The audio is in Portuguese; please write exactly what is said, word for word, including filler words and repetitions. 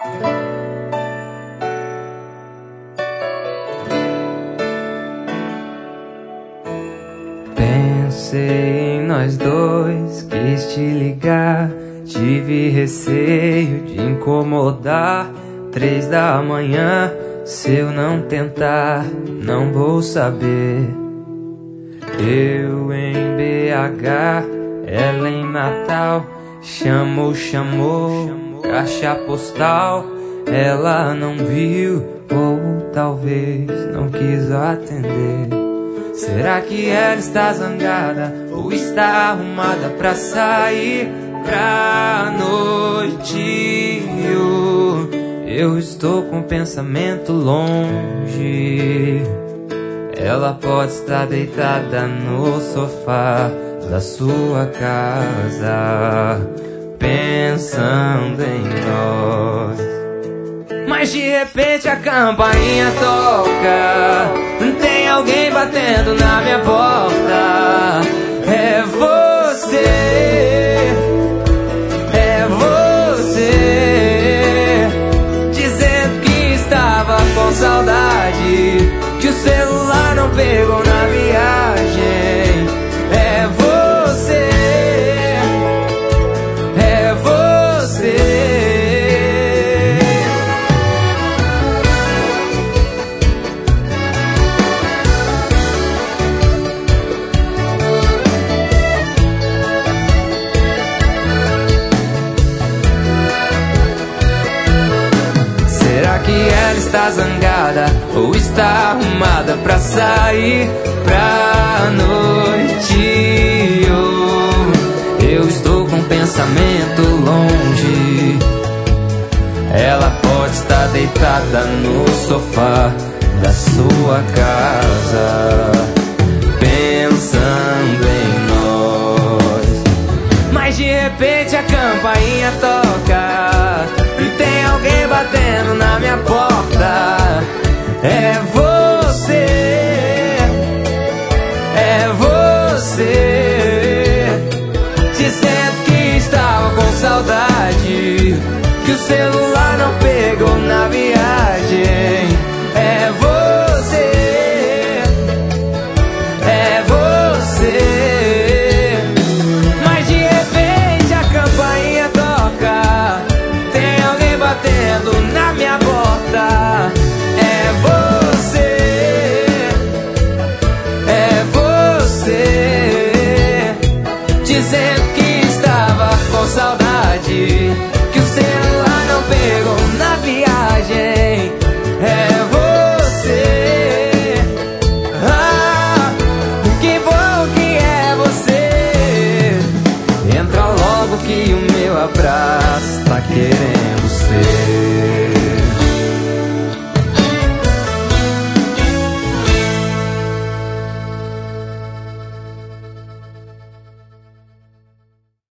Pensei em nós dois, quis te ligar. Tive receio de incomodar. Três da manhã, se eu não tentar, não vou saber. Eu em B H, ela em Natal. Chamou, chamou, caixa postal. Ela não viu, ou talvez não quis atender. Será que ela está zangada ou está arrumada pra sair pra noite? Eu estou com o pensamento longe. Ela pode estar deitada no sofá da sua casa, pensando em nós. Mas de repente a campainha toca, tem alguém batendo na minha porta. É você, é você, dizendo que estava com saudade, que o celular não pegou na viagem. É você, é você. Que ela está zangada ou está arrumada pra sair pra noite? Oh, eu estou com o pensamento longe. Ela pode estar deitada no sofá da sua casa, pensando em nós. Mas de repente a campainha toca, tem alguém batendo na minha porta. É você, é você, dizendo que estava com saudade, que o celular não pegou na viagem. É você, é você. Mas de repente a campainha toca, batendo na minha porta. É você, é você, dizendo que estava com saudade, que o celular não pegou na viagem. É você, ah, que bom que é você. Entra logo que o meu abraço tá querendo ser.